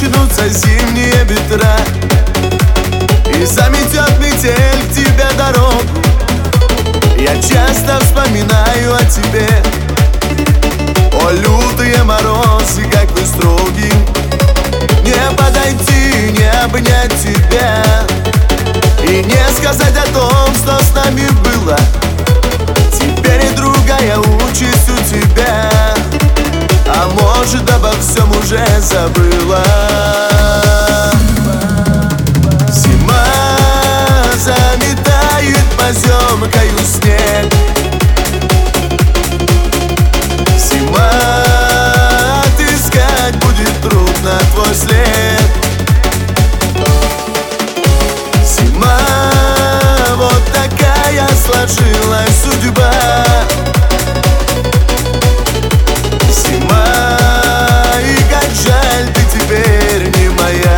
начнутся зимние ветра, и заметет метель к тебе дорогу. Я часто вспоминаю о тебе. О, лютые морозы, как вы строги, не подойти, не обнять тебя и не сказать о том, что с нами было. Теперь и другая участь у тебя, а может, обо всем уже забыла. Зима заметает поземкою снег. Зима, отыскать будет трудно твой след. Зима, вот такая сложилась судьба. Зима, и как жаль, ты теперь не моя.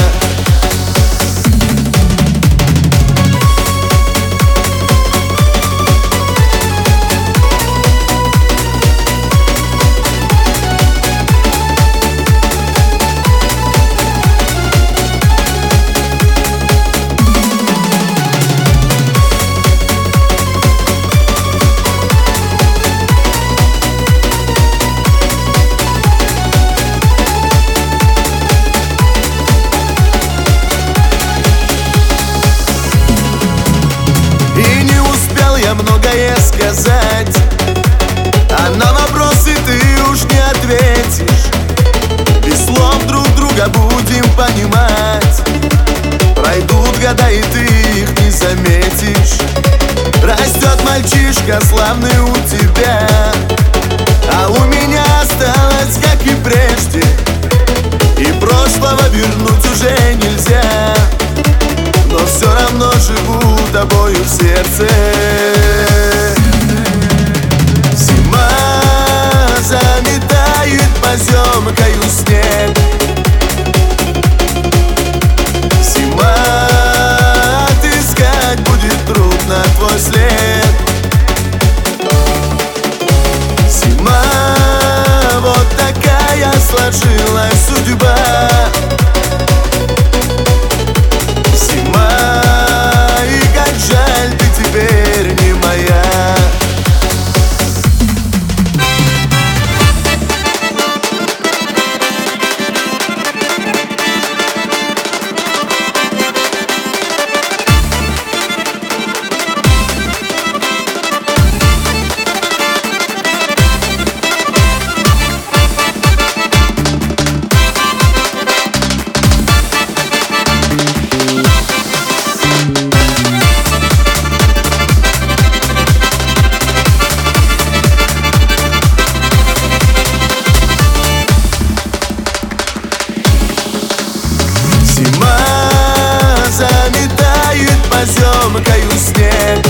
Я многое сказать, а на вопросы ты уж не ответишь. Без слов друг друга будем понимать. Пройдут года, и ты их не заметишь. Растет мальчишка славный у тебя, а у меня осталось, как и прежде. И прошлого вернуть уже нельзя, но все равно живу тобою в сердце. Зима заметает поземкою снег. Зима, отыскать будет трудно твой след. Зима, вот такая сложилась судьба. Жаль, ты теперь не моя. Зима заметает поземкою снег.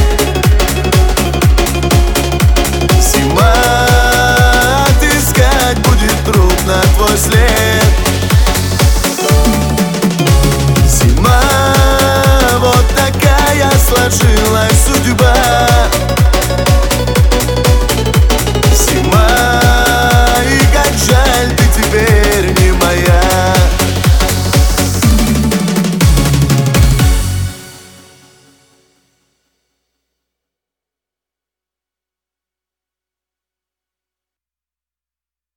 Зима, отыскать будет трудно твой след. Зима, вот такая сложилась